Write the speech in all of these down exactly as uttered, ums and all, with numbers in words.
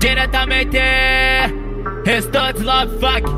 Diretamente Restante Love Fuck.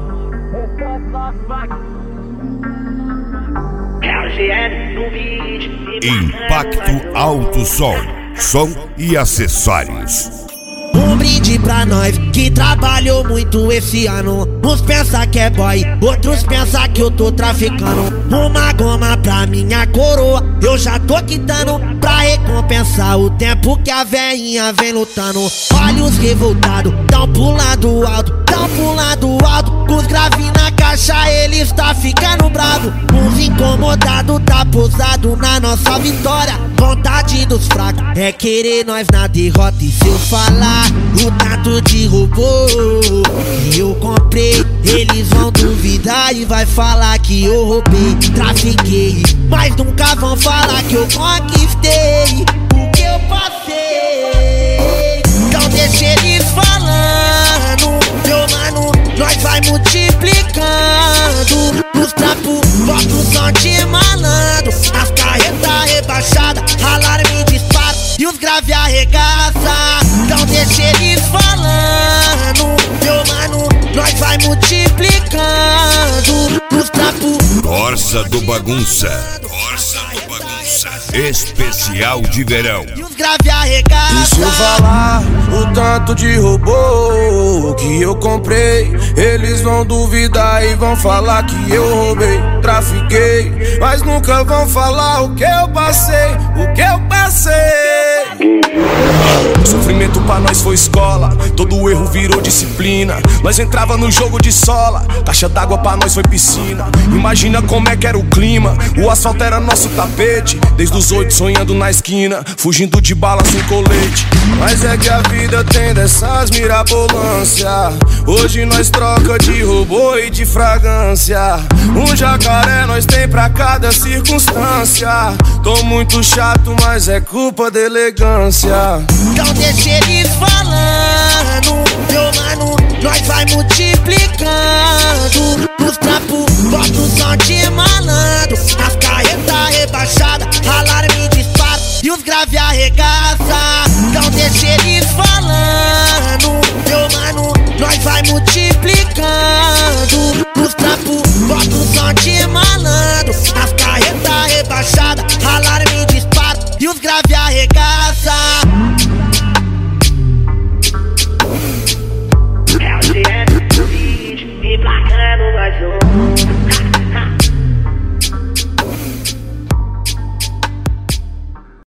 Impacto Alto Som, som e acessórios. Um brinde pra nós que trabalhou muito esse ano. Uns pensa que é boy, outros pensa que eu tô traficando. Uma goma pra minha coroa, eu já tô quitando, pra recompensar o tempo que a veinha vem lutando. Olhos revoltados, tão pulando alto, tão pulando alto. Com os graves na caixa, ele está ficando bravo. Uns incomodados, tá pousado na nossa vitória. Vontade dos fracos é querer nós na derrota. E se eu falar o tanto de robô que eu comprei, eles vão duvidar e vai falar que eu roubei, trafiquei, mas nunca vão falar que eu conquistei o que eu passei. Então deixa eles falando, meu mano, nós vai multiplicando. Nos trapos, bota o som de malandro, as carretas rebaixadas, alarme dispara e os grave arregaça. Então deixa eles falando, meu mano, nós vai multiplicando. Nos trapos, Corsa do Bagunça, Corsa do Bagunça, especial de verão. e os grave arregaça. E se eu falar o tanto de robô que eu comprei, eles vão duvidar e vão falar que eu roubei, trafiquei, mas nunca vão falar o que eu passei, o que eu passei. Sofrimento pra nós foi escola, todo erro virou disciplina. Nós entrava no jogo de sola, caixa d'água pra nós foi piscina. Imagina como é que era o clima, o asfalto era nosso tapete. Desde os oito sonhando na esquina, fugindo de bala sem colete. Mas é que a vida tem dessas mirabolância. Hoje nós troca de robô e de fragrância. Um jacaré nós tem pra cada circunstância. Tô muito chato, mas é culpa da elegância. Então deixa eles falando, meu mano, nós vai multiplicando. Nos trapos, bota o som de malandro, as carretas rebaixadas, alarme dispara e os grave arregaça. Então deixa eles falando, meu mano, nós vai multiplicando. Nos trapos, bota o som de malandro, as carretas rebaixadas, alarme dispara e os grave arregaça.